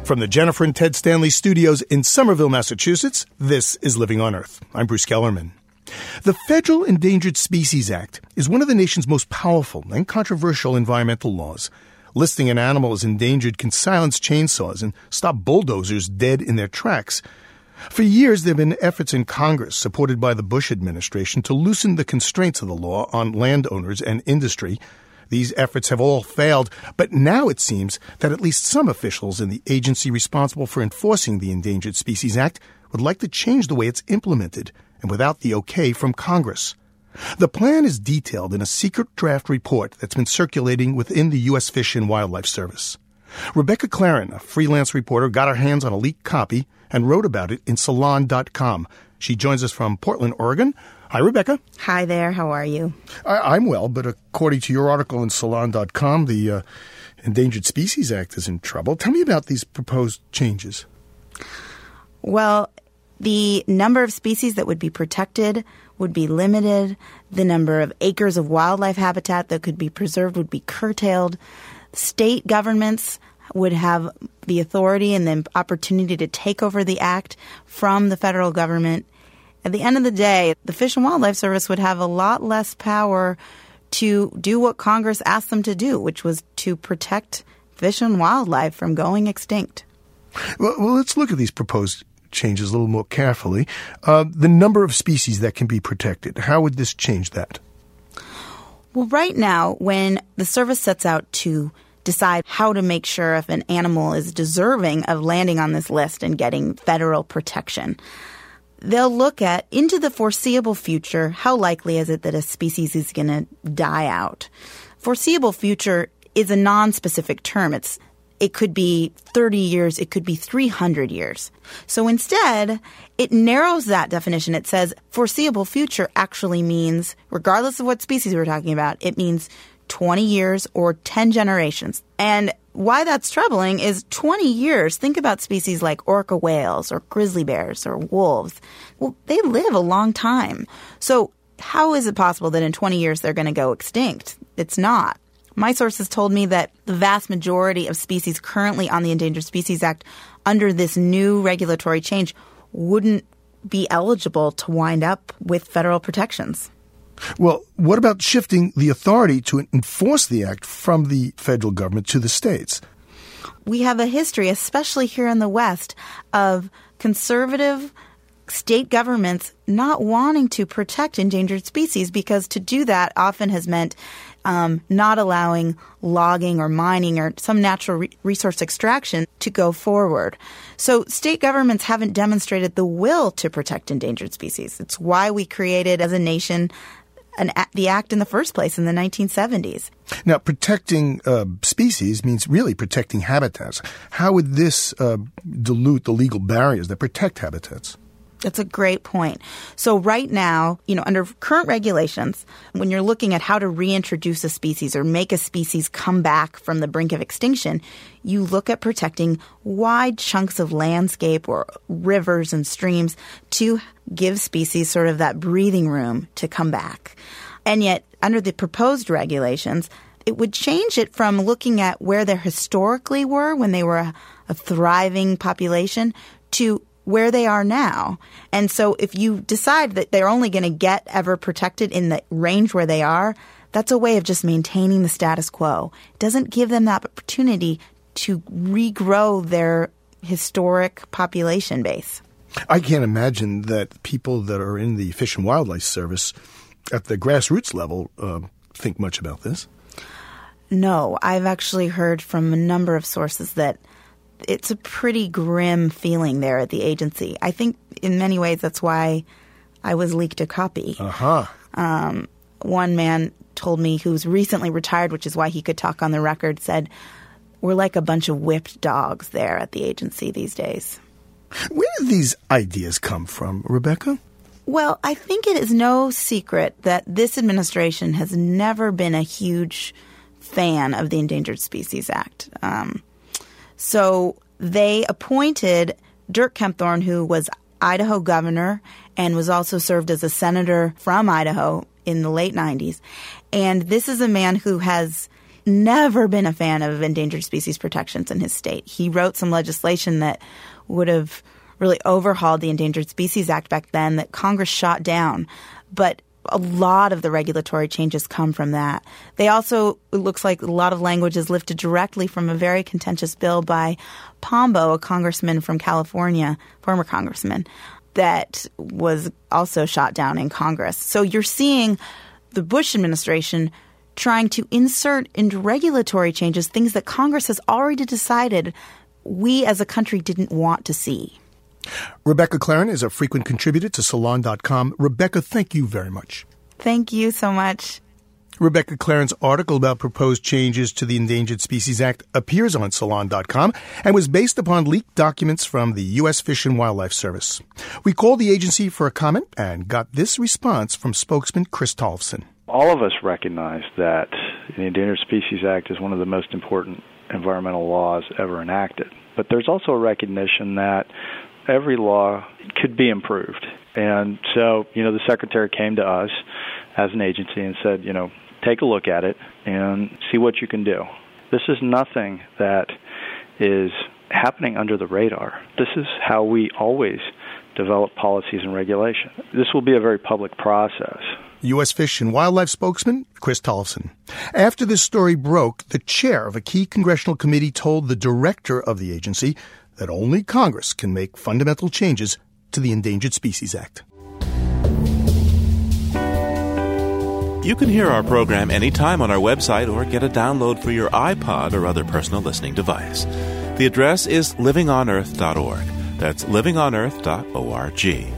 From the Jennifer and Ted Stanley studios in Somerville, Massachusetts, this is Living on Earth. I'm Bruce Kellerman. The Federal Endangered Species Act is one of the nation's most powerful and controversial environmental laws. Listing an animal as endangered can silence chainsaws and stop bulldozers dead in their tracks. For years, there have been efforts in Congress, supported by the Bush administration, to loosen the constraints of the law on landowners and industry. These efforts have all failed, but now it seems that at least some officials in the agency responsible for enforcing the Endangered Species Act would like to change the way it's implemented, and without the okay from Congress. The plan is detailed in a secret draft report that's been circulating within the U.S. Fish and Wildlife Service. Rebecca Claren, a freelance reporter, got her hands on a leaked copy and wrote about it in Salon.com. She joins us from Portland, Oregon. Hi, Rebecca. Hi there. How are you? I'm well, but according to your article in Salon.com, the Endangered Species Act is in trouble. Tell me about these proposed changes. Well, the number of species that would be protected would be limited. The number of acres of wildlife habitat that could be preserved would be curtailed. State governments would have the authority and the opportunity to take over the act from the federal government. At the end of the day, the Fish and Wildlife Service would have a lot less power to do what Congress asked them to do, which was to protect fish and wildlife from going extinct. Well, let's look at these proposed changes a little more carefully. The number of species that can be protected, how would this change that? Well, right now, when the service sets out to decide how to make sure if an animal is deserving of landing on this list and getting federal protection, they'll look at, into the foreseeable future, how likely is it that a species is going to die out? Foreseeable future is a non-specific term. It could be 30 years. It could be 300 years. So instead, it narrows that definition. It says foreseeable future actually means, regardless of what species we're talking about, it means 20 years or 10 generations. And why that's troubling is 20 years. Think about species like orca whales or grizzly bears or wolves. Well, they live a long time. So how is it possible that in 20 years they're going to go extinct? It's not. My sources told me that the vast majority of species currently on the Endangered Species Act under this new regulatory change wouldn't be eligible to wind up with federal protections. Well, what about shifting the authority to enforce the act from the federal government to the states? We have a history, especially here in the West, of conservative state governments not wanting to protect endangered species because to do that often has meant not allowing logging or mining or some natural resource extraction to go forward. So state governments haven't demonstrated the will to protect endangered species. It's why we created as a nation the act in the first place in the 1970s. Now, protecting species means really protecting habitats. How would this dilute the legal barriers that protect habitats? That's a great point. So right now, under current regulations, when you're looking at how to reintroduce a species or make a species come back from the brink of extinction, you look at protecting wide chunks of landscape or rivers and streams to give species sort of that breathing room to come back. And yet, under the proposed regulations, it would change it from looking at where they historically were when they were a thriving population to where they are now. And so if you decide that they're only going to get ever protected in the range where they are, that's a way of just maintaining the status quo. It doesn't give them that opportunity to regrow their historic population base. I can't imagine that people that are in the Fish and Wildlife Service at the grassroots level think much about this. No, I've actually heard from a number of sources that it's a pretty grim feeling there at the agency. I think in many ways that's why I was leaked a copy. One man told me, who's recently retired, which is why he could talk on the record, said, "We're like a bunch of whipped dogs there at the agency these days." Where did these ideas come from, Rebecca? Well, I think it is no secret that this administration has never been a huge fan of the Endangered Species Act. So they appointed Dirk Kempthorne, who was Idaho governor and was also served as a senator from Idaho in the late 90s. And this is a man who has never been a fan of endangered species protections in his state. He wrote some legislation that would have really overhauled the Endangered Species Act back then that Congress shot down. But a lot of the regulatory changes come from that. They also, it looks like a lot of language is lifted directly from a very contentious bill by Pombo, a congressman from California, former congressman, that was also shot down in Congress. So you're seeing the Bush administration trying to insert into regulatory changes things that Congress has already decided we as a country didn't want to see. Rebecca Claren is a frequent contributor to Salon.com. Rebecca, thank you very much. Thank you so much. Rebecca Claren's article about proposed changes to the Endangered Species Act appears on Salon.com and was based upon leaked documents from the U.S. Fish and Wildlife Service. We called the agency for a comment and got this response from spokesman Chris Tollefson. All of us recognize that the Endangered Species Act is one of the most important environmental laws ever enacted. But there's also a recognition that every law could be improved. And so, the Secretary came to us as an agency and said, take a look at it and see what you can do. This is nothing that is happening under the radar. This is how we always develop policies and regulation. This will be a very public process. U.S. Fish and Wildlife spokesman Chris Tollefson. After this story broke, the chair of a key congressional committee told the director of the agency that only Congress can make fundamental changes to the Endangered Species Act. You can hear our program anytime on our website or get a download for your iPod or other personal listening device. The address is livingonearth.org. That's livingonearth.org.